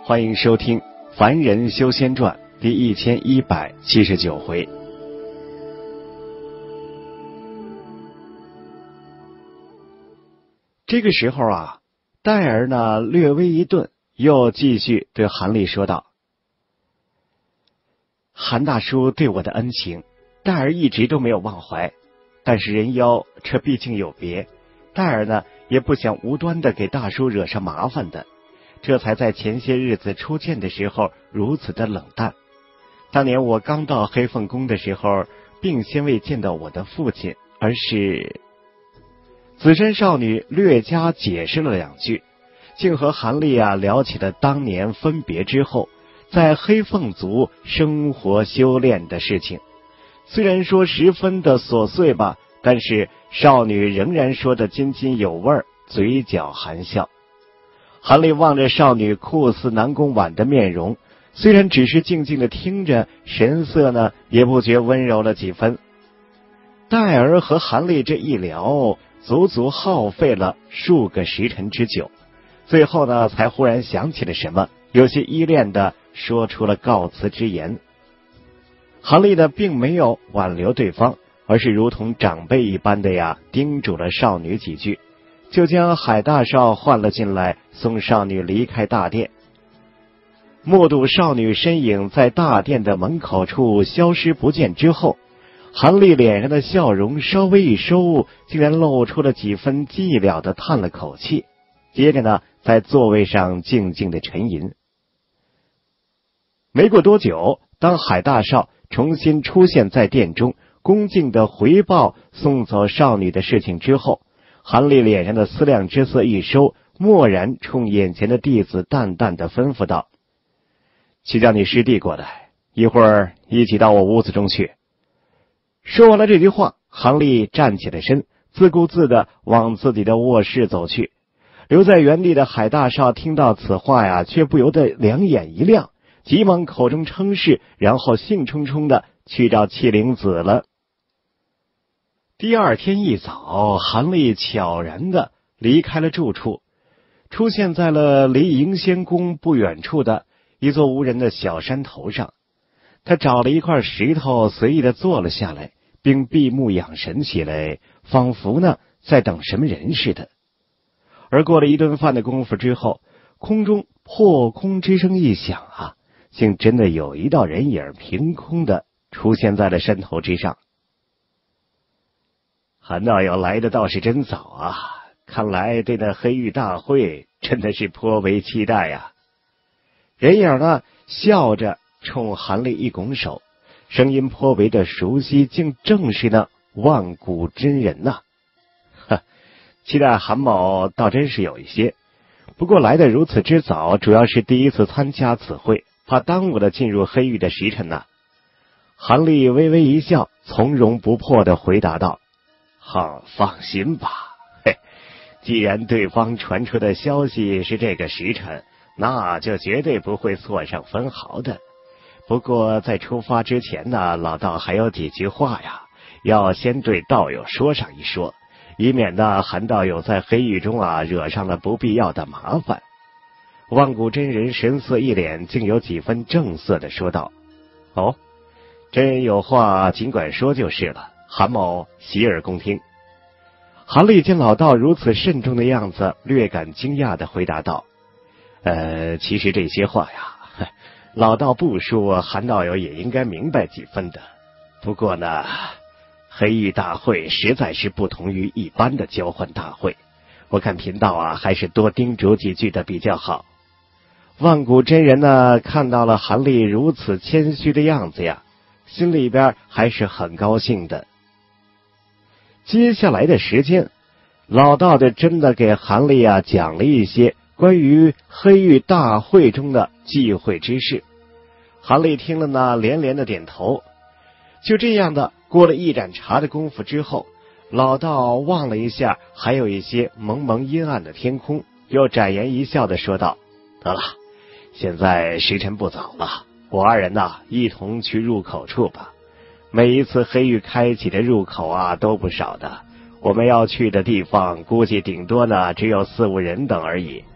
欢迎收听《凡人修仙传》第1179回。这个时候啊，戴儿呢略微一顿，又继续对韩立说道：“韩大叔对我的恩情，戴儿一直都没有忘怀。但是人妖这毕竟有别，戴儿呢也不想无端的给大叔惹上麻烦的，这才在前些日子初见的时候如此的冷淡。当年我刚到黑凤宫的时候，并先未见到我的父亲，而是……”紫衫少女略加解释了两句，竟和韩立聊起了当年分别之后在黑凤族生活修炼的事情。虽然说十分的琐碎吧，但是少女仍然说得津津有味，嘴角含笑。韩立望着少女酷似南宫婉的面容，虽然只是静静的听着，神色呢也不觉温柔了几分。戴儿和韩立这一聊，足足耗费了数个时辰之久，最后呢才忽然想起了什么，有些依恋的说出了告辞之言。韩立呢并没有挽留对方，而是如同长辈一般的叮嘱了少女几句，就将海大少唤了进来，送少女离开大殿。目睹少女身影在大殿的门口处消失不见之后，韩立脸上的笑容稍微一收，竟然露出了几分寂寥的叹了口气，接着呢在座位上静静的沉吟。没过多久，当海大少重新出现在殿中，恭敬的回报送走少女的事情之后，韩立脸上的思量之色一收，默然冲眼前的弟子淡淡的吩咐道：“去叫你师弟过来，一会儿一起到我屋子中去。”说完了这句话，韩立站起了身，自顾自的往自己的卧室走去。留在原地的海大少听到此话却不由得两眼一亮，急忙口中称是，然后兴冲冲的去找弃灵子了。第二天一早，韩立悄然的离开了住处，出现在了离迎仙宫不远处的一座无人的小山头上。他找了一块石头，随意的坐了下来，并闭目养神起来，仿佛呢在等什么人似的。而过了一顿饭的功夫之后，空中破空之声一响竟真的有一道人影凭空的出现在了山头之上。韩道友来的倒是真早看来对那黑玉大会真的是颇为期待人影呢笑着冲韩立一拱手，声音颇为的熟悉，竟正是那万古真人期待韩某倒真是有一些，不过来得如此之早，主要是第一次参加此会，怕耽误了进入黑域的时辰韩立微微一笑，从容不迫的回答道：“放心吧，既然对方传出的消息是这个时辰，那就绝对不会错上分毫的。不过在出发之前呢，老道还有几句话要先对道友说上一说，以免呢韩道友在黑域中惹上了不必要的麻烦。”万古真人神色一脸，竟有几分正色的说道：“哦，真人有话尽管说就是了，韩某洗耳恭听。”韩立见老道如此慎重的样子，略感惊讶的回答道：“其实这些话老道不说，韩道友也应该明白几分的。不过呢，黑域大会实在是不同于一般的交换大会，我看贫道还是多叮嘱几句的比较好。”万古真人呢看到了韩立如此谦虚的样子心里边还是很高兴的。接下来的时间，老道的真的给韩立讲了一些关于黑域大会中的忌讳之事。韩立听了呢连连的点头。就这样的过了一盏茶的功夫之后，老道望了一下还有一些蒙蒙阴暗的天空，又展颜一笑的说道：“得了，现在时辰不早了，我二人一同去入口处吧。每一次黑域开启的入口都不少的，我们要去的地方估计顶多呢只有4-5人等而已。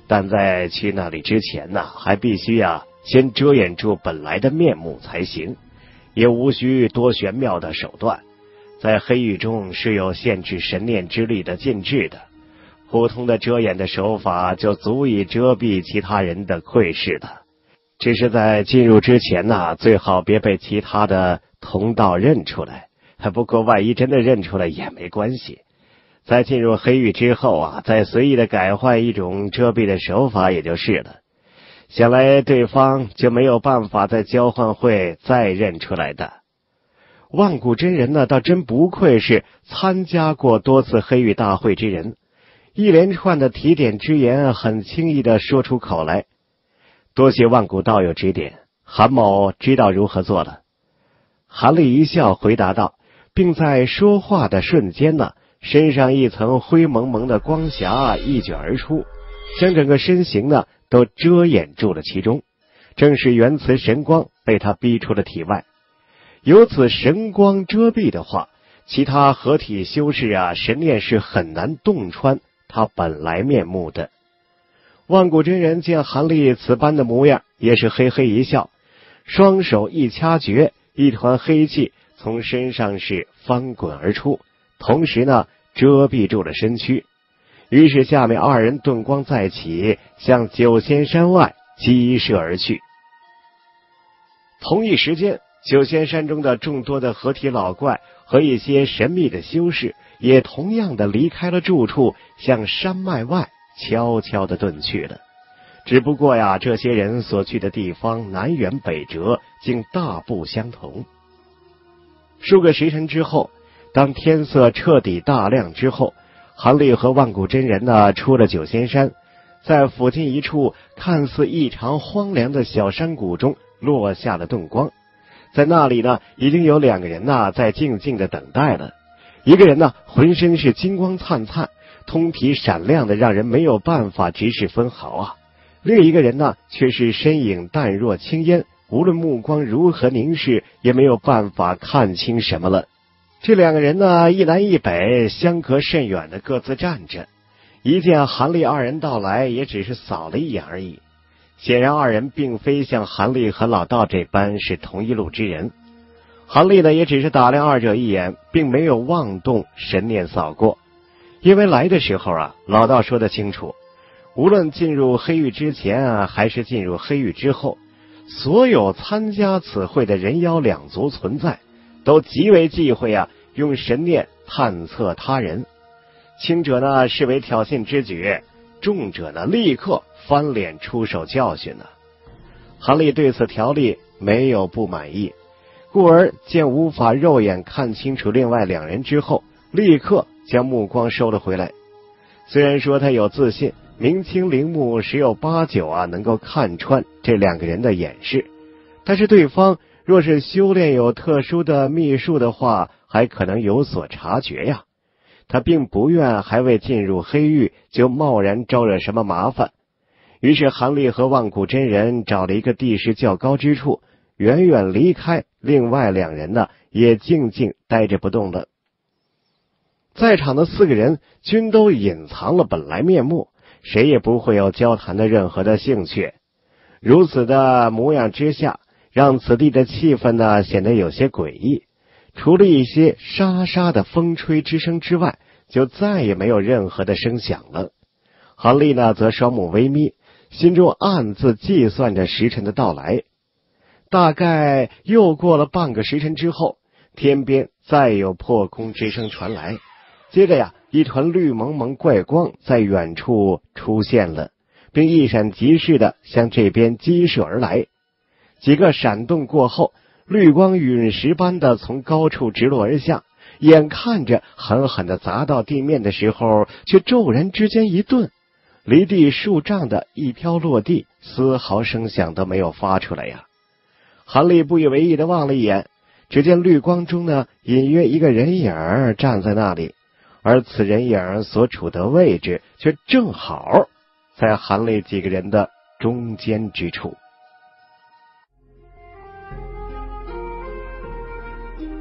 但在去那里之前呢，还必须先遮掩住本来的面目才行，也无需多玄妙的手段。在黑域中是有限制神念之力的禁制的，普通的遮掩的手法就足以遮蔽其他人的窥视的。只是在进入之前呢，最好别被其他的同道认出来。不过万一真的认出来也没关系，在进入黑域之后再随意的改换一种遮蔽的手法也就是了。想来对方就没有办法在交换会再认出来的。万古真人呢，倒真不愧是参加过多次黑域大会之人，一连串的提点之言很轻易的说出口来。多谢万古道友指点，韩某知道如何做了。韩立一笑回答道，并在说话的瞬间呢，身上一层灰蒙蒙的光霞一卷而出，将整个身形呢都遮掩住了其中，正是元磁神光被他逼出了体外。有此神光遮蔽的话，其他合体修士神念是很难洞穿他本来面目的。万古真人见韩立此般的模样，也是嘿嘿一笑，双手一掐诀，一团黑气从身上是翻滚而出，同时呢遮蔽住了身躯。于是下面二人顿光再起，向九仙山外激射而去。同一时间，九仙山中的众多的合体老怪和一些神秘的修士也同样的离开了住处，向山脉外悄悄地遁去了。只不过这些人所去的地方南辕北辙，竟大不相同。数个时辰之后，当天色彻底大亮之后，韩立和万古真人呢出了九仙山，在附近一处看似异常荒凉的小山谷中落下了遁光。在那里呢，已经有两个人在静静的等待了。一个人呢浑身是金光灿灿，通体闪亮的让人没有办法直视分毫另一个人呢却是身影淡若青烟，无论目光如何凝视，也没有办法看清什么了。这两个人呢一南一北，相隔甚远的各自站着，一见韩立二人到来，也只是扫了一眼而已。显然二人并非像韩立和老道这般是同一路之人。韩立呢也只是打量二者一眼，并没有妄动神念扫过。因为来的时候老道说得清楚，无论进入黑域之前还是进入黑域之后，所有参加此会的人妖两族存在，都极为忌讳用神念探测他人。轻者呢视为挑衅之举，重者呢立刻翻脸出手教训了。韩立对此条例没有不满意，故而见无法肉眼看清楚另外两人之后，立刻将目光收了回来。虽然说他有自信，明清陵墓十有八九能够看穿这两个人的掩饰，但是对方若是修炼有特殊的秘术的话，还可能有所察觉他并不愿还未进入黑域就贸然招惹什么麻烦。于是韩立和万古真人找了一个地势较高之处，远远离开，另外两人呢也静静待着不动了。在场的四个人均都隐藏了本来面目，谁也不会有交谈的任何的兴趣。如此的模样之下，让此地的气氛呢显得有些诡异。除了一些沙沙的风吹之声之外，就再也没有任何的声响了。韩立呢则双目微眯，心中暗自计算着时辰的到来。大概又过了半个时辰之后，天边再有破空之声传来，接着一团绿蒙蒙怪光在远处出现了，并一闪即逝的向这边激射而来。几个闪动过后，绿光陨石般的从高处直落而下，眼看着狠狠的砸到地面的时候，却骤然之间一顿，离地数丈的一飘落地，丝毫声响都没有发出来韩立不以为意的望了一眼，只见绿光中呢隐约一个人影站在那里，而此人影所处的位置却正好在韩立几个人的中间之处。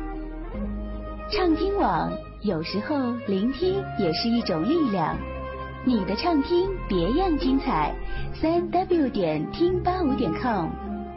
畅听网，有时候聆听也是一种力量。 你的畅听别样精彩，3w 点听85点com。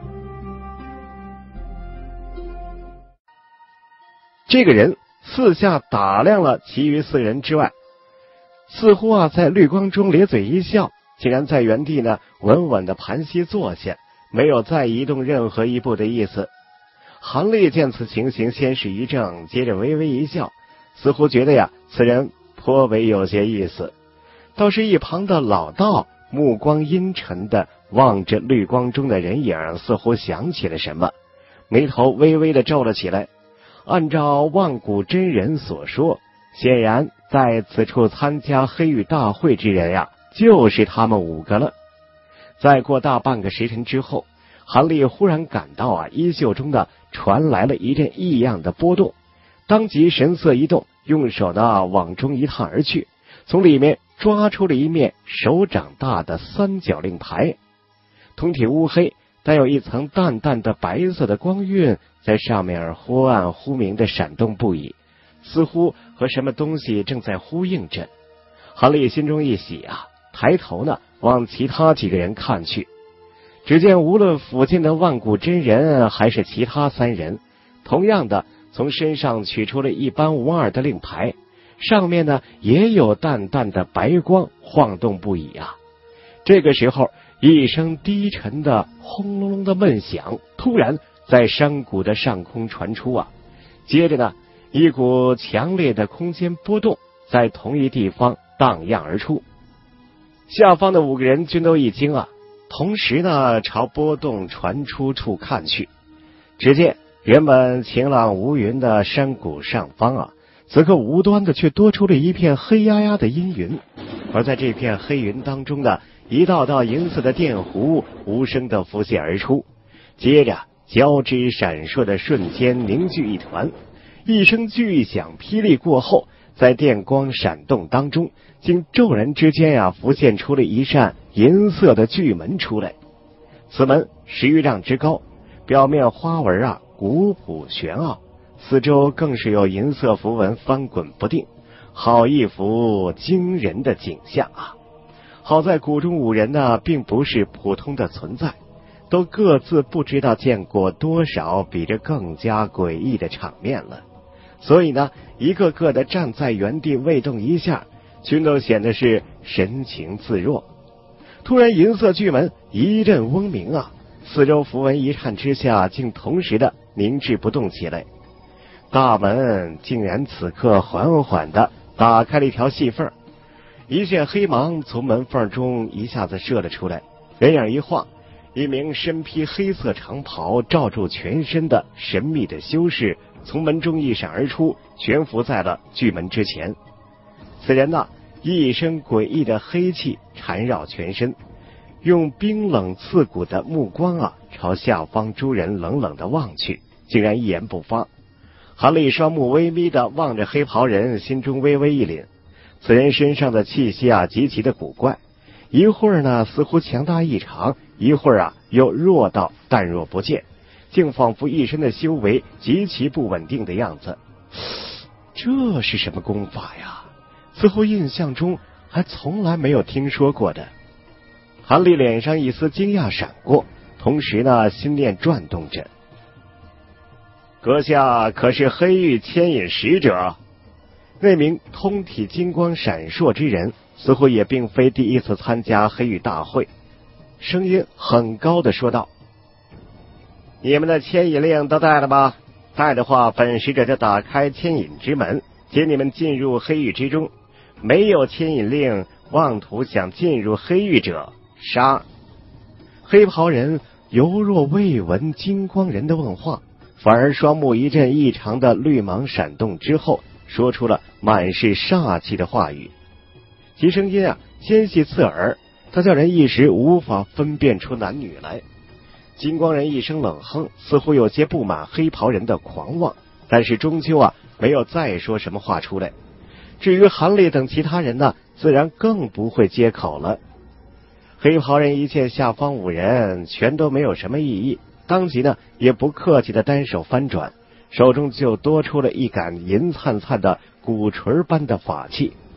这个人四下打量了其余4人之外，似乎在绿光中咧嘴一笑，竟然在原地呢稳稳的盘膝坐下，没有再移动任何一步的意思。韩立见此情形，先是一怔，接着微微一笑，似乎觉得此人颇为有些意思。倒是一旁的老道目光阴沉的望着绿光中的人影，似乎想起了什么，眉头微微的皱了起来。按照万古真人所说，显然在此处参加黑羽大会之人就是他们5个了。再过大半个时辰之后，韩立忽然感到衣袖中的传来了一阵异样的波动，当即神色一动，用手呢往中一探而去，从里面抓出了一面手掌大的3角令牌，通体乌黑，带有一层淡淡的白色的光晕，在上面忽暗忽明的闪动不已，似乎和什么东西正在呼应着。韩立心中一喜抬头呢往其他几个人看去，只见无论附近的万古真人还是其他3人，同样的从身上取出了一般无二的令牌，上面呢也有淡淡的白光晃动不已这个时候，一声低沉的轰隆隆的闷响突然在山谷的上空传出接着呢一股强烈的空间波动在同一地方荡漾而出。下方的5个人均都一惊同时呢朝波动传出处看去，只见原本晴朗无云的山谷上方此刻无端的却多出了一片黑压压的阴云，而在这片黑云当中的一道道银色的电弧无声的浮现而出，接着交织闪烁的瞬间凝聚一团，一声巨响霹雳过后，在电光闪动当中，竟骤然之间浮现出了一扇银色的巨门出来。此门10余丈之高，表面花纹古朴玄奥，四周更是有银色符文翻滚不定，好一幅惊人的景象好在谷中5人呢并不是普通的存在，都各自不知道见过多少比这更加诡异的场面了，所以呢一个个的站在原地未动一下，均都显得是神情自若。突然银色巨门一阵嗡鸣四周符文一颤之下，竟同时的凝滞不动起来。大门竟然此刻缓缓的打开了一条细缝，一线黑芒从门缝中一下子射了出来，人影一晃，一名身披黑色长袍罩住全身的神秘的修士从门中一闪而出，悬浮在了巨门之前。此人一身诡异的黑气缠绕全身，用冰冷刺骨的目光朝下方诸人冷冷的望去，竟然一言不发。韩立双目微眯的望着黑袍人，心中微微一凛。此人身上的气息极其的古怪，一会儿呢似乎强大异常，一会儿又弱到淡若不见，竟仿佛一身的修为极其不稳定的样子。这是什么功法呀？似乎印象中还从来没有听说过的。韩立脸上一丝惊讶闪过，同时呢心念转动着。阁下可是黑玉牵引使者？那名通体金光闪烁之人似乎也并非第一次参加黑玉大会，声音很高的说道：你们的牵引令都带了吧？带的话，本使者就打开牵引之门，接你们进入黑域之中。没有牵引令，妄图想进入黑域者，杀！黑袍人犹若未闻金光人的问话，反而双目一阵异常的绿芒闪动之后，说出了满是煞气的话语。其声音尖细刺耳，他叫人一时无法分辨出男女来。金光人一声冷哼，似乎有些不满黑袍人的狂妄，但是终究没有再说什么话出来。至于韩立等其他人呢，自然更不会接口了。黑袍人一见下方5人全都没有什么异议，当即呢也不客气的单手翻转，手中就多出了一杆银灿灿的鼓槌般的法器。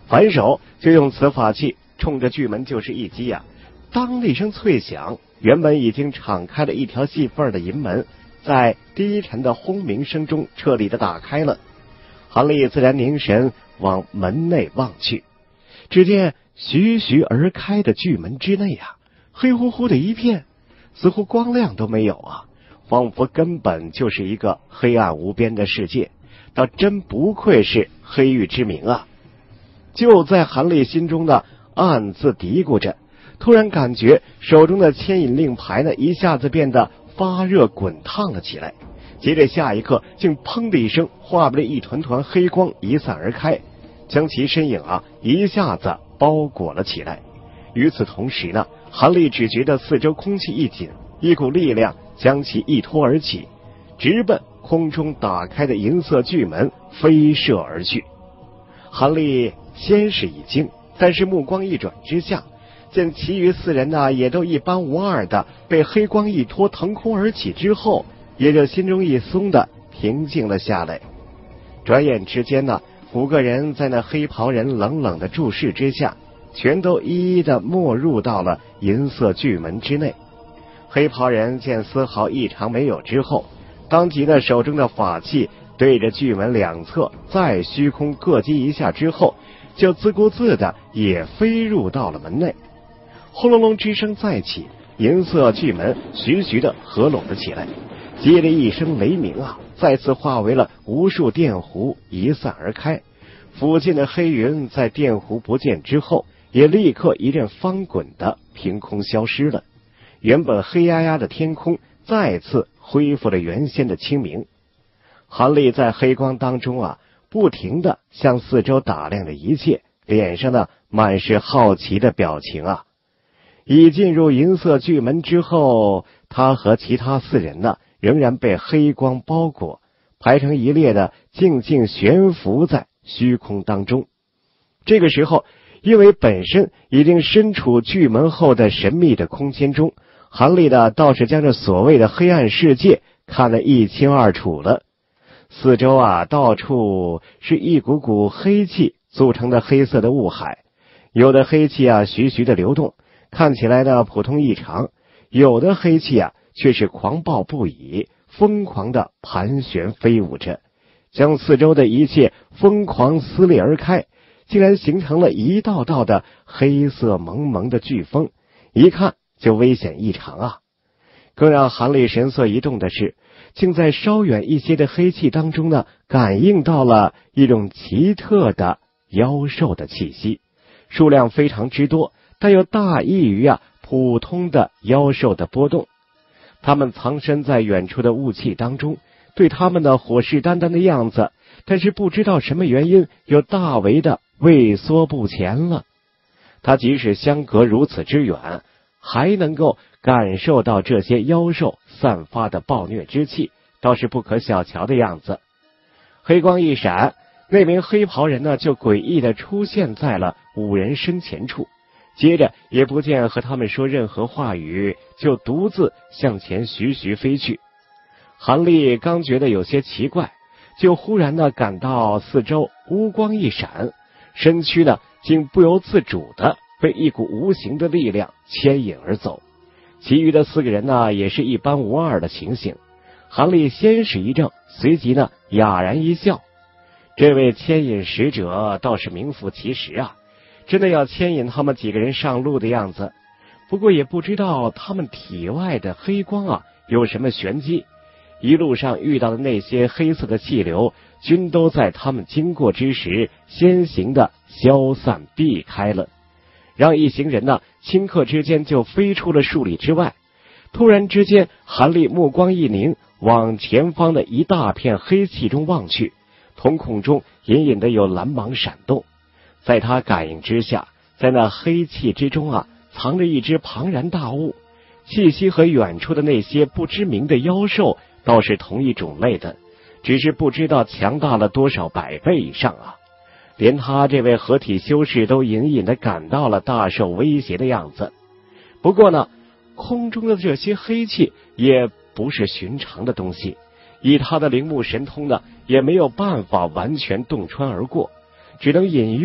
反手就用此法器冲着巨门就是一击啊！当的一声脆响，原本已经敞开了一条细缝的银门，在低沉的轰鸣声中彻底的打开了。韩立自然凝神往门内望去，只见徐徐而开的巨门之内啊，黑乎乎的一片，似乎光亮都没有啊，仿佛根本就是一个黑暗无边的世界。倒真不愧是黑域之名啊！就在韩立心中的暗自嘀咕着，突然感觉手中的牵引令牌呢，一下子变得发热滚烫了起来。接着下一刻，竟砰的一声，化为了一团团黑光一散而开，将其身影啊一下子包裹了起来。与此同时呢，韩立只觉得四周空气一紧，一股力量将其一拖而起，直奔空中打开的银色巨门飞射而去。韩立先是一惊，但是目光一转之下，见其余四人呢也都一般无二的被黑光一拖腾空而起之后，也就心中一松的平静了下来。转眼之间呢，5个人在那黑袍人冷冷的注视之下，全都一一的没入到了银色巨门之内。黑袍人见丝毫异常没有之后，当即呢手中的法器对着巨门两侧再虚空各击一下之后，就自顾自的也飞入到了门内。轰隆隆之声再起，银色巨门徐徐的合拢了起来，接着一声雷鸣啊，再次化为了无数电弧一散而开。附近的黑云在电弧不见之后，也立刻一阵翻滚的凭空消失了。原本黑压压的天空再次恢复了原先的清明。韩立在黑光当中啊，不停的向四周打量着一切，脸上呢满是好奇的表情啊。已进入银色巨门之后，他和其他4人呢仍然被黑光包裹，排成一列的静静悬浮在虚空当中。这个时候，因为本身已经身处巨门后的神秘的空间中，韩立的倒是将这所谓的黑暗世界看得一清二楚了。四周啊，到处是一股股黑气组成的黑色的雾海，有的黑气啊徐徐的流动，看起来的普通异常，有的黑气啊却是狂暴不已，疯狂的盘旋飞舞着，将四周的一切疯狂撕裂而开，竟然形成了一道道的黑色蒙蒙的飓风，一看就危险异常啊！更让韩立神色一动的是，竟在稍远一些的黑气当中呢，感应到了一种奇特的妖兽的气息，数量非常之多，但又大异于普通的妖兽的波动。他们藏身在远处的雾气当中，对他们的虎视眈眈的样子，但是不知道什么原因，又大为的畏缩不前了。他即使相隔如此之远，还能够感受到这些妖兽散发的暴虐之气，倒是不可小瞧的样子。黑光一闪，那名黑袍人呢就诡异的出现在了5人身前处，接着也不见和他们说任何话语，就独自向前徐徐飞去。韩立刚觉得有些奇怪，就忽然呢感到四周乌光一闪，身躯呢竟不由自主的被一股无形的力量牵引而走。其余的4个人呢也是一般无二的情形。韩立先是一怔，随即呢哑然一笑。这位牵引使者倒是名副其实啊，真的要牵引他们几个人上路的样子。不过也不知道他们体外的黑光啊有什么玄机，一路上遇到的那些黑色的气流，均都在他们经过之时先行的消散避开了，让一行人呢顷刻之间就飞出了数里之外。突然之间，韩立目光一凝，往前方的一大片黑气中望去，瞳孔中隐隐的有蓝芒闪动。在他感应之下，在那黑气之中啊，藏着一只庞然大物，气息和远处的那些不知名的妖兽倒是同一种类的，只是不知道强大了多少百倍以上啊！连他这位合体修士都隐隐的感到了大受威胁的样子。不过呢，空中的这些黑气也不是寻常的东西，以他的灵目神通呢，也没有办法完全洞穿而过，只能隐约的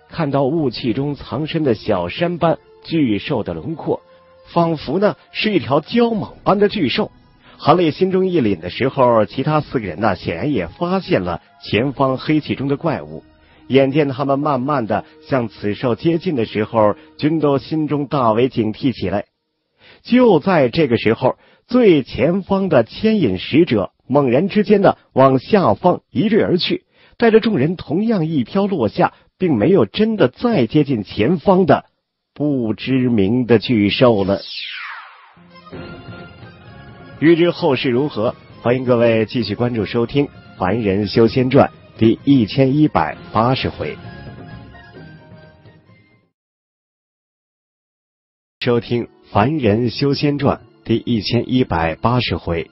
看到雾气中藏身的小山般巨兽的轮廓，仿佛呢是一条蛟蟒般的巨兽。韩立心中一凛的时候，其他4个人呢显然也发现了前方黑气中的怪物。眼见他们慢慢的向此兽接近的时候，均都心中大为警惕起来。就在这个时候，最前方的牵引使者猛然之间的往下方一坠而去，带着众人同样一飘落下，并没有真的再接近前方的不知名的巨兽了。欲知后事如何，欢迎各位继续关注收听《凡人修仙传》第1180回。收听《凡人修仙传》第1180回。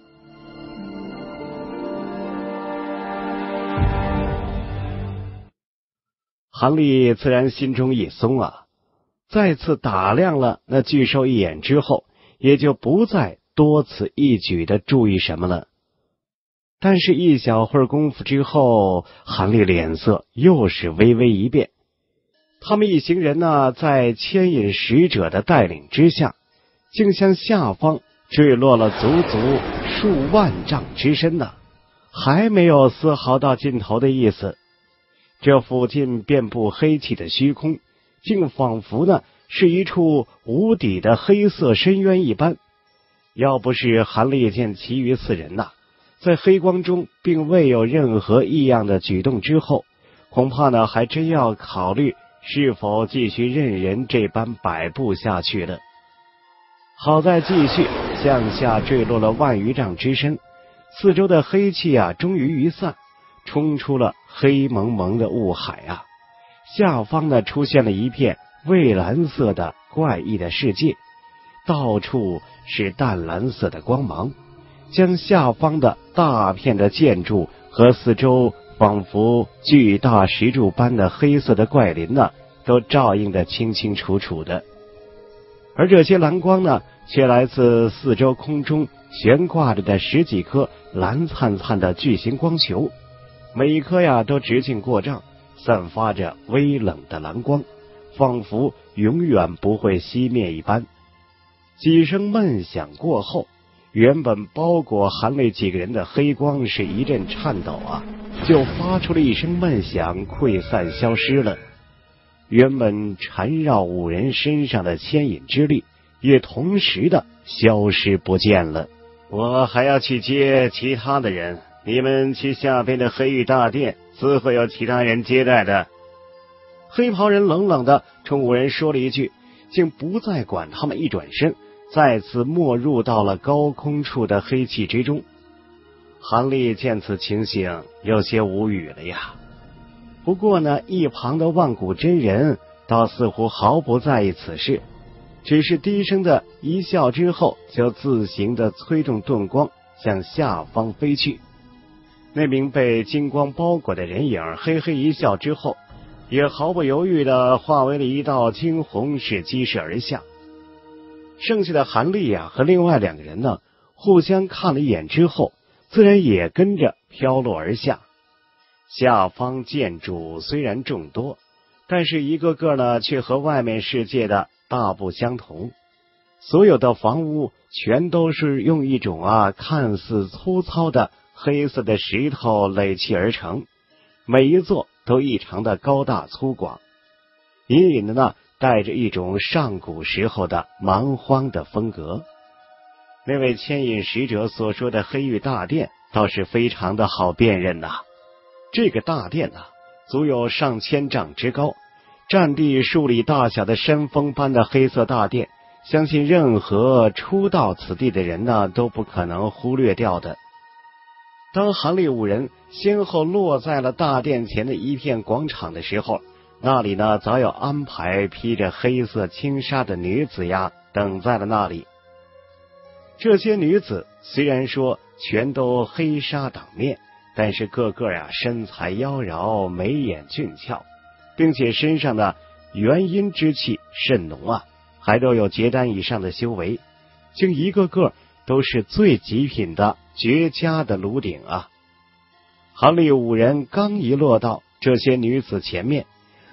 韩立自然心中一松啊，再次打量了那巨兽一眼之后，也就不再多此一举的注意什么了。但是一小会儿功夫之后，韩立脸色又是微微一变。他们一行人呢，在牵引使者的带领之下，竟向下方坠落了足足数万丈之深呢，还没有丝毫到尽头的意思。这附近遍布黑气的虚空，竟仿佛呢是一处无底的黑色深渊一般。要不是韩立见其余4人呐，在黑光中并未有任何异样的举动之后，恐怕呢还真要考虑是否继续任人这般摆布下去了。好在继续向下坠落了万余丈之深，四周的黑气啊终于一散，冲出了黑蒙蒙的雾海啊。下方呢出现了一片蔚蓝色的怪异的世界，到处是淡蓝色的光芒，将下方的大片的建筑和四周仿佛巨大石柱般的黑色的怪林呢，都照映得清清楚楚的。而这些蓝光呢，却来自四周空中悬挂着的10几颗蓝灿灿的巨型光球，每一颗呀都直径过丈，散发着微冷的蓝光，仿佛永远不会熄灭一般。几声闷响过后，原本包裹韩立几个人的黑光是一阵颤抖啊，就发出了一声闷响，溃散消失了。原本缠绕5人身上的牵引之力也同时的消失不见了。我还要去接其他的人，你们去下边的黑玉大殿，自会有其他人接待的。黑袍人冷冷的冲5人说了一句，竟不再管他们，一转身再次没入到了高空处的黑气之中。韩立见此情形，有些无语了呀。不过呢，一旁的万古真人倒似乎毫不在意此事，只是低声的一笑之后，就自行的催动遁光向下方飞去。那名被金光包裹的人影嘿嘿一笑之后，也毫不犹豫的化为了一道惊鸿，是击射而下。剩下的韩立啊和另外2个人呢，互相看了一眼之后，自然也跟着飘落而下。下方建筑虽然众多，但是一个个呢却和外面世界的大不相同。所有的房屋全都是用一种看似粗糙的黑色的石头垒砌而成，每一座都异常的高大粗犷，隐隐的呢带着一种上古时候的蛮荒的风格。那位牵引使者所说的黑玉大殿倒是非常的好辨认呐。这个大殿呢，足有上千丈之高，占地数里大小的山峰般的黑色大殿，相信任何初到此地的人呢都不可能忽略掉的。当韩立5人先后落在了大殿前的一片广场的时候，那里呢早有安排披着黑色轻纱的女子呀等在了那里。这些女子虽然说全都黑纱挡面，但是个个身材妖娆，眉眼俊俏，并且身上的元阴之气甚浓啊，还都有结丹以上的修为，竟一个个都是最极品的绝佳的炉鼎啊。韩立5人刚一落到这些女子前面，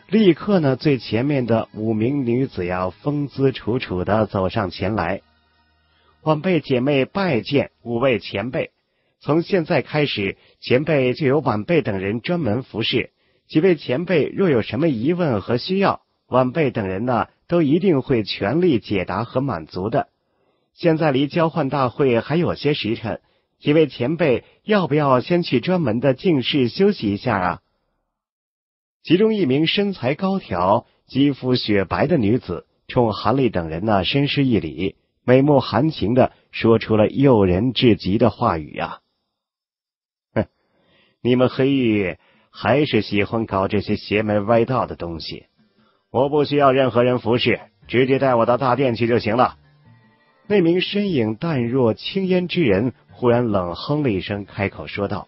立刻呢，最前面的5名女子呀，风姿楚楚的走上前来。晚辈姐妹拜见5位前辈，从现在开始，前辈就由晚辈等人专门服侍。几位前辈若有什么疑问和需要，晚辈等人呢，都一定会全力解答和满足的。现在离交换大会还有些时辰，几位前辈要不要先去专门的静室休息一下啊？其中一名身材高挑、肌肤雪白的女子冲韩立等人呢深施一礼，眉目含情的说出了诱人至极的话语啊！哼，你们黑域还是喜欢搞这些邪门歪道的东西，我不需要任何人服侍，直接带我到大殿去就行了。那名身影淡若青烟之人忽然冷哼了一声，开口说道：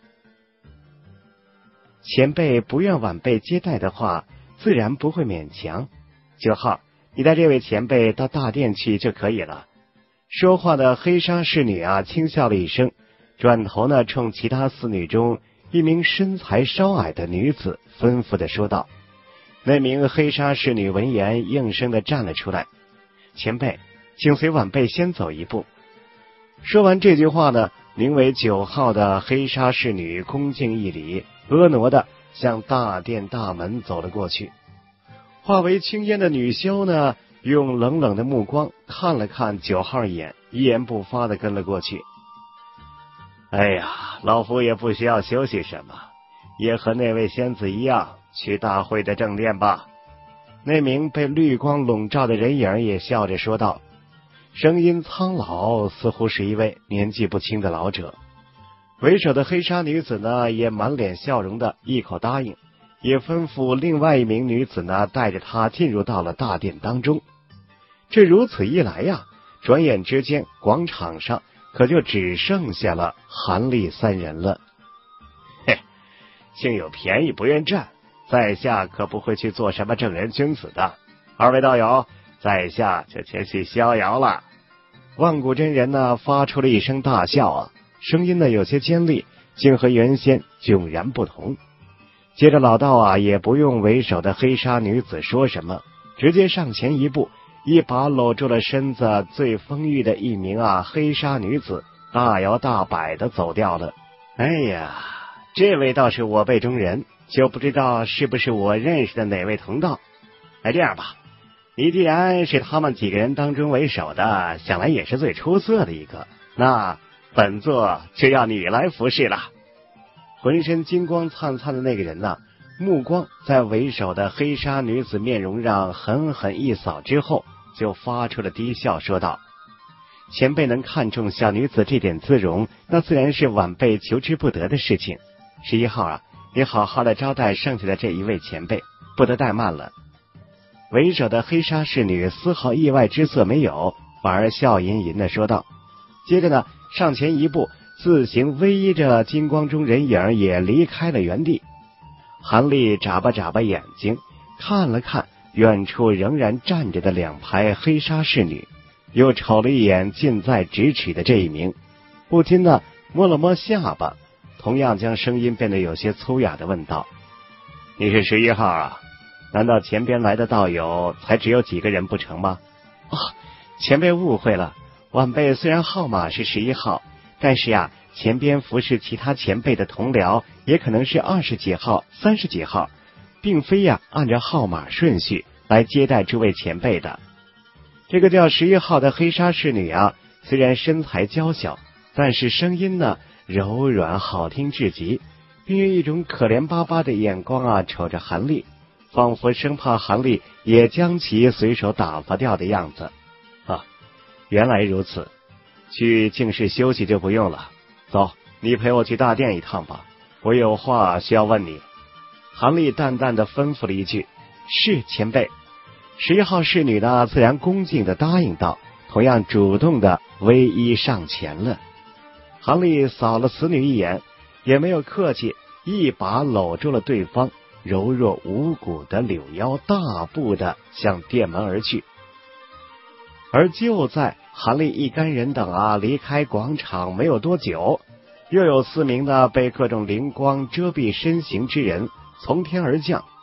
前辈不愿晚辈接待的话，自然不会勉强。9号，你带这位前辈到大殿去就可以了。说话的黑纱侍女啊，轻笑了一声，转头呢，冲其他4女中一名身材稍矮的女子吩咐的说道。那名黑纱侍女闻言，应声的站了出来：前辈，请随晚辈先走一步。说完这句话呢，名为9号的黑纱侍女恭敬一礼，婀娜的向大殿大门走了过去。化为青烟的女修呢，用冷冷的目光看了看9号一眼，一言不发的跟了过去。哎呀，老夫也不需要休息什么，也和那位仙子一样，去大会的正殿吧。那名被绿光笼罩的人影也笑着说道，声音苍老，似乎是一位年纪不轻的老者。为首的黑纱女子呢，也满脸笑容的一口答应，也吩咐另外一名女子呢，带着她进入到了大殿当中。这如此一来呀，转眼之间广场上可就只剩下了韩立3人了。嘿，竟有便宜不愿占，在下可不会去做什么正人君子的。2位道友，在下就前去逍遥了。万古真人呢，发出了一声大笑啊，声音呢有些尖利，竟和原先迥然不同。接着老道啊，也不用为首的黑纱女子说什么，直接上前一步，一把搂住了身子最丰腴的一名黑纱女子，大摇大摆的走掉了。哎呀，这位倒是我辈中人，就不知道是不是我认识的哪位同道。这样吧，你既然是他们几个人当中为首的，想来也是最出色的一个，那本座就要你来服侍了。浑身金光灿灿的那个人呢，目光在为首的黑纱女子面容上狠狠一扫之后，就发出了低笑，说道：前辈能看中小女子这点姿容，那自然是晚辈求之不得的事情。11号啊，你好好的招待剩下的这一位前辈，不得怠慢了。为首的黑纱侍女丝毫意外之色没有，反而笑吟吟的说道。接着呢，上前一步，自行偎依着金光中人影也离开了原地。韩立眨巴眨巴眼睛，看了看远处仍然站着的2排黑纱侍女，又瞅了一眼近在咫尺的这一名，不禁呢摸了摸下巴，同样将声音变得有些粗哑的问道：你是11号啊？难道前边来的道友才只有几个人不成吗？前辈误会了，晚辈虽然号码是11号，但是呀，前边服侍其他前辈的同僚也可能是20几号、30几号，并非呀按照号码顺序来接待诸位前辈的。这个叫11号的黑纱侍女啊，虽然身材娇小，但是声音呢柔软好听至极，并用一种可怜巴巴的眼光瞅着韩立，仿佛生怕韩立也将其随手打发掉的样子。原来如此，去静室休息就不用了。走，你陪我去大殿一趟吧，我有话需要问你。韩立淡淡的吩咐了一句：是前辈。11号侍女呢，自然恭敬的答应道，同样主动的偎依上前了。韩立扫了此女一眼，也没有客气，一把搂住了对方，柔弱无骨的柳腰，大步的向殿门而去。而就在韩立一干人等离开广场没有多久，又有4名的被各种灵光遮蔽身形之人从天而降，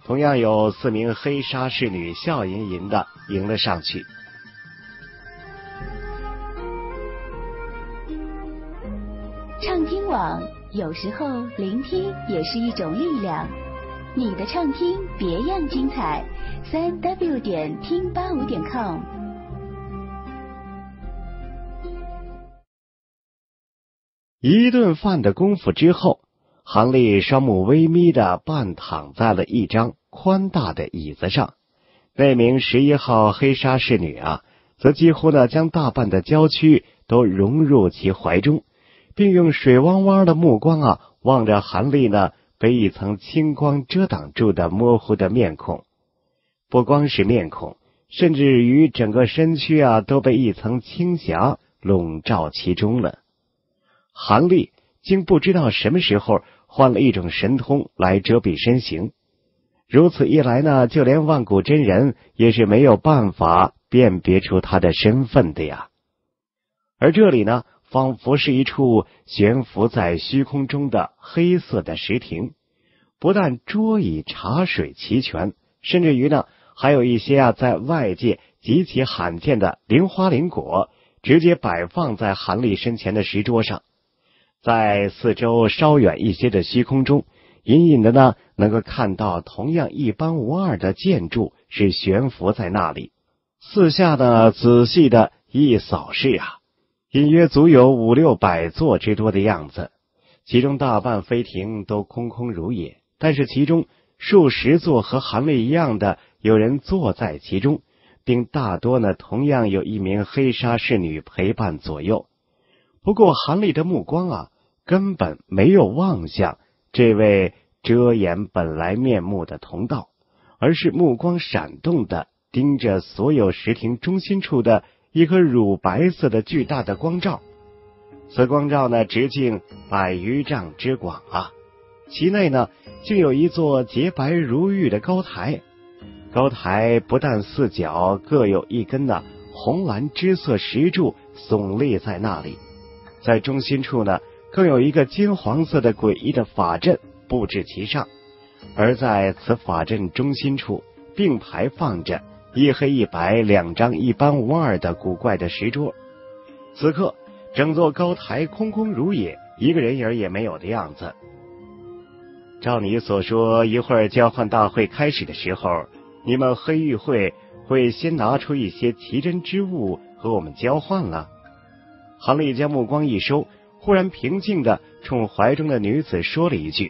同样有4名黑纱侍女笑吟吟的迎了上去。 畅听网，有时候聆听也是一种力量。你的畅听别样精彩，3w 点听85点 com。 一顿饭的功夫之后，韩丽双目微眯的半躺在了一张宽大的椅子上。那名11号黑纱侍女啊，则几乎呢将大半的娇躯都融入其怀中，并用水汪汪的目光啊望着韩丽呢被一层青光遮挡住的模糊的面孔。不光是面孔，甚至于整个身躯啊都被一层青霞笼罩其中了。韩丽竟不知道什么时候换了一种神通来遮蔽身形，如此一来呢，就连万古真人也是没有办法辨别出他的身份的呀。而这里呢，仿佛是一处悬浮在虚空中的黑色的石亭，不但桌椅茶水齐全，甚至于呢，还有一些在外界极其罕见的灵花灵果，直接摆放在韩丽身前的石桌上。在四周稍远一些的虚空中，隐隐的呢能够看到同样一般无二的建筑是悬浮在那里。四下呢仔细的一扫视啊，隐约足有500-600座之多的样子，其中大半妃亭都空空如也，但是其中数十座和韩丽一样的有人坐在其中，并大多呢同样有一名黑纱侍女陪伴左右。不过韩丽的目光啊根本没有望向这位遮掩本来面目的同道，而是目光闪动的盯着所有石亭中心处的一颗乳白色的巨大的光罩。此光罩呢直径100余丈之广啊，其内呢竟有一座洁白如玉的高台。高台不但四角各有一根红蓝之色石柱耸立在那里，在中心处呢更有一个金黄色的诡异的法阵布置其上，而在此法阵中心处并排放着一黑一白2张一般无二的古怪的石桌。此刻整座高台空空如也，一个人影也没有的样子。照你所说，一会儿交换大会开始的时候，你们黑玉会会先拿出一些奇珍之物和我们交换了。韩丽将目光一收，忽然平静地冲怀中的女子说了一句：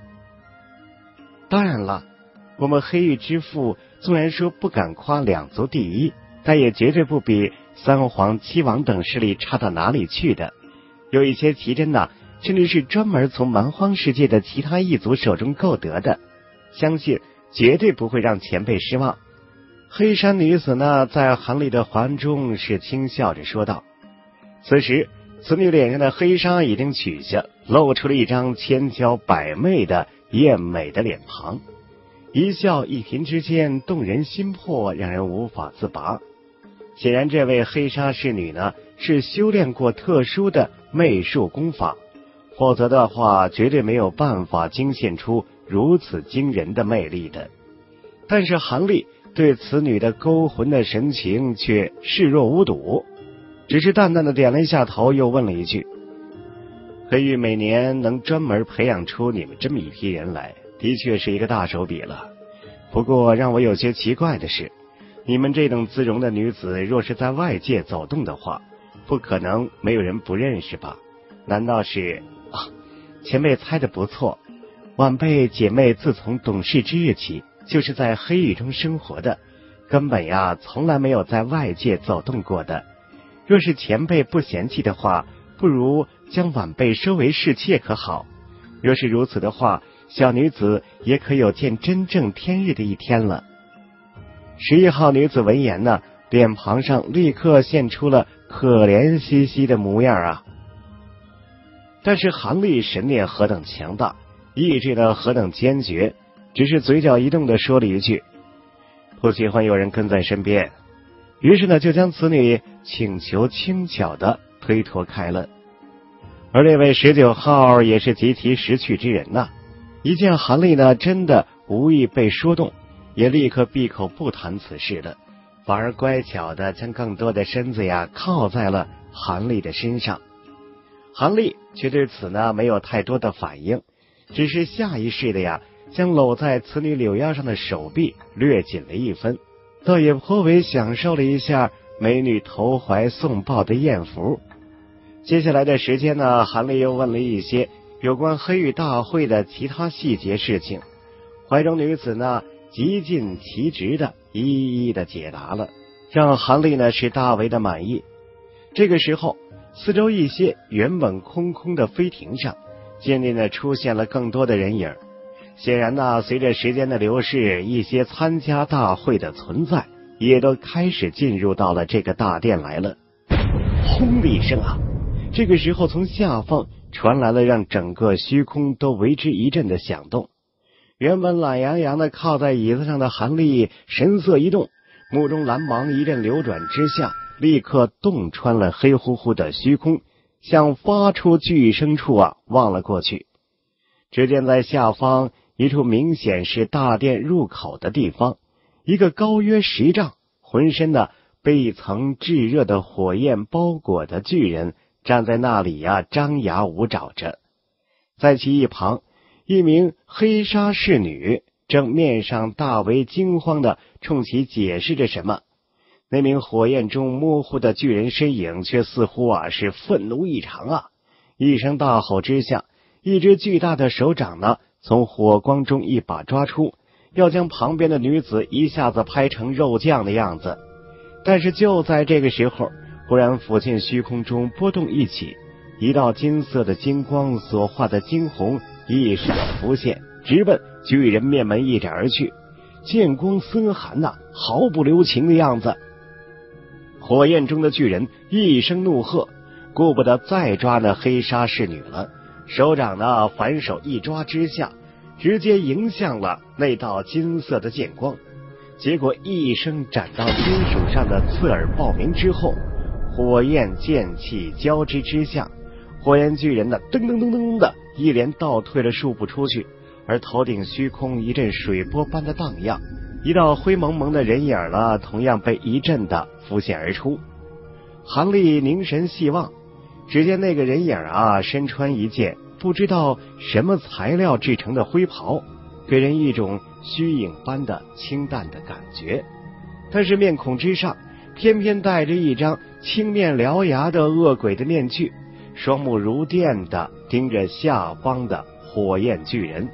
当然了，我们黑玉之父纵然说不敢夸2族第一，但也绝对不比3皇7王等势力差到哪里去的。有一些奇珍甚至是专门从蛮荒世界的其他异族手中购得的，相信绝对不会让前辈失望。黑衫女子呢在韩丽的怀中是轻笑着说道。此时此女脸上的黑纱已经取下，露出了一张千娇百媚的艳美的脸庞，一笑一颦之间动人心魄，让人无法自拔。显然这位黑纱侍女呢是修炼过特殊的媚术功法，否则的话绝对没有办法惊现出如此惊人的魅力的。但是韩丽对此女的勾魂的神情却视若无睹，只是淡淡的点了一下头，又问了一句：黑玉每年能专门培养出你们这么一批人来，的确是一个大手笔了。不过让我有些奇怪的是，你们这等姿容的女子若是在外界走动的话，不可能没有人不认识吧？难道是前辈猜得不错，晚辈姐妹自从懂事之日起就是在黑域中生活的，根本从来没有在外界走动过的。若是前辈不嫌弃的话，不如将晚辈收为侍妾可好？若是如此的话，小女子也可有见真正天日的一天了。11号女子闻言脸庞上立刻现出了可怜兮兮的模样啊。但是韩丽神念何等强大，意志何等坚决，只是嘴角一动的说了一句：不喜欢有人跟在身边。于是就将此女请求轻巧的推脱开了。而这位19号也是极其识趣之人一见韩丽真的无意被说动，也立刻闭口不谈此事了，反而乖巧的将更多的身子呀靠在了韩丽的身上。韩丽却对此呢没有太多的反应，只是下意识的呀将搂在此女柳腰上的手臂略紧了一分，倒也颇为享受了一下美女投怀送抱的艳福。接下来的时间呢，韩丽又问了一些有关黑玉大会的其他细节事情，怀中女子呢极尽其职的一一的解答了，让韩丽呢是大为的满意。这个时候，四周一些原本空空的飞艇上渐渐的出现了更多的人影。显然呢，随着时间的流逝，一些参加大会的存在也都开始进入到了这个大殿来了。轰的一声啊，这个时候从下方传来了让整个虚空都为之一震的响动。原本懒洋洋的靠在椅子上的韩丽神色一动，目中蓝芒一阵流转之下，立刻洞穿了黑乎乎的虚空，向发出巨声处望了过去。只见在下方一处明显是大殿入口的地方，一个高约10丈，浑身呢被一层炙热的火焰包裹的巨人站在那里张牙舞爪着。在其一旁，一名黑纱侍女正面上大为惊慌的冲其解释着什么。那名火焰中模糊的巨人身影却似乎是愤怒异常一声大吼之下，一只巨大的手掌呢从火光中一把抓出，要将旁边的女子一下子拍成肉酱的样子。但是就在这个时候，忽然附近虚空中波动一起，一道金色的金光所化的惊鸿一闪浮现，直奔巨人面门一斩而去，剑光森寒毫不留情的样子。火焰中的巨人一声怒喝，顾不得再抓那黑纱侍女了，手掌呢反手一抓之下，直接迎向了那道金色的剑光。结果一声斩到金属上的刺耳爆鸣之后，火焰剑气交织之下，火焰巨人呢噔噔噔噔的一连倒退了数步出去，而头顶虚空一阵水波般的荡漾，一道灰蒙蒙的人影呢同样被一阵的浮现而出。韩丽凝神细望，只见那个人影身穿一件不知道什么材料制成的灰袍，给人一种虚影般的清淡的感觉，但是面孔之上偏偏带着一张青面獠牙的恶鬼的面具，双目如电的盯着下方的火焰巨人。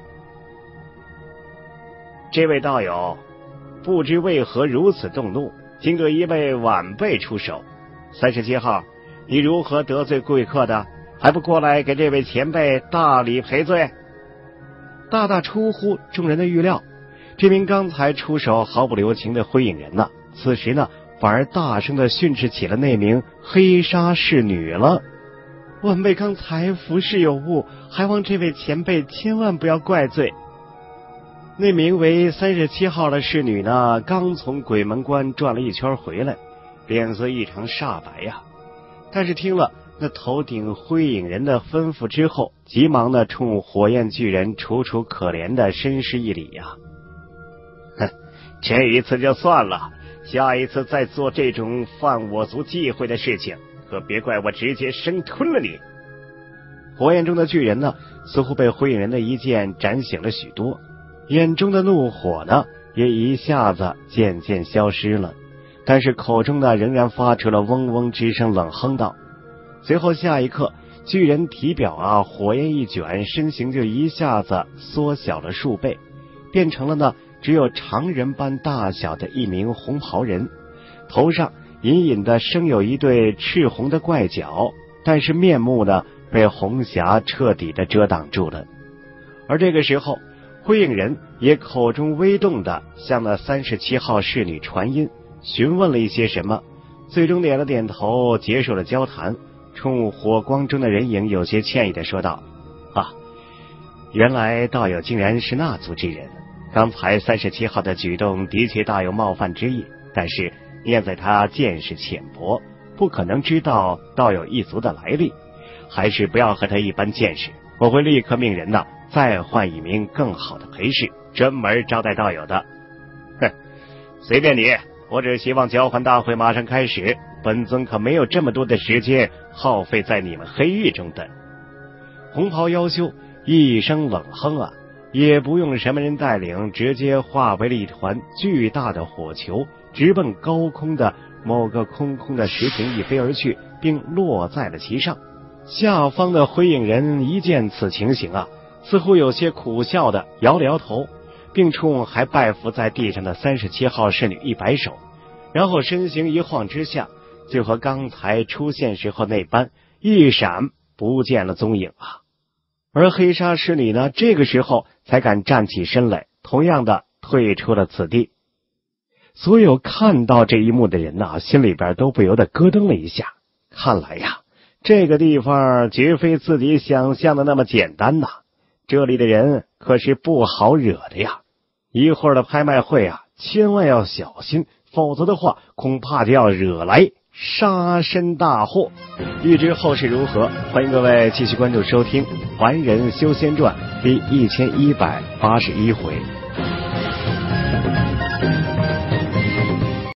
这位道友不知为何如此动怒，竟对一位晚辈出手。37号，你如何得罪贵客的？还不过来给这位前辈大礼赔罪？大大出乎众人的预料，这名刚才出手毫不留情的灰影人此时呢反而大声的训斥起了那名黑纱侍女了。晚辈刚才服侍有误，还望这位前辈千万不要怪罪。那名为37号的侍女呢，刚从鬼门关转了一圈回来，脸色异常煞白但是听了那头顶灰影人的吩咐之后，急忙的冲火焰巨人楚楚可怜的深施一礼哼，这一次就算了，下一次再做这种犯我族忌讳的事情，可别怪我直接生吞了你。火焰中的巨人呢，似乎被灰影人的一剑斩醒了许多，眼中的怒火呢也一下子渐渐消失了，但是口中呢仍然发出了嗡嗡之声，冷哼道。随后下一刻，巨人体表火焰一卷，身形就一下子缩小了数倍，变成了呢只有常人般大小的一名红袍人，头上隐隐的生有一对赤红的怪角，但是面目呢被红霞彻底的遮挡住了。而这个时候，灰影人也口中微动的向那37号侍女传音，询问了一些什么，最终点了点头，结束了交谈，冲火光中的人影有些歉意的说道：原来道友竟然是那族之人，刚才37号的举动的确大有冒犯之意，但是念在他见识浅薄，不可能知道道友一族的来历，还是不要和他一般见识，我会立刻命人再换一名更好的陪侍， 专门招待道友的。哼，随便你，我只希望交换大会马上开始，本尊可没有这么多的时间耗费在你们黑狱中的。红袍妖修一声冷哼啊，也不用什么人带领，直接化为了一团巨大的火球，直奔高空的某个空空的石亭一飞而去，并落在了其上。下方的灰影人一见此情形啊，似乎有些苦笑的摇了摇头，并冲还拜伏在地上的37号侍女一摆手，然后身形一晃之下，就和刚才出现时候那般一闪不见了踪影啊。而黑纱侍女呢，这个时候才敢站起身来，同样的退出了此地。所有看到这一幕的人呢，心里边都不由得咯噔了一下。看来呀，这个地方绝非自己想象的那么简单呐，这里的人可是不好惹的呀。一会儿的拍卖会啊，千万要小心，否则的话恐怕就要惹来杀身大祸。欲知后事如何，欢迎各位继续关注收听《还人修仙传》第1181回。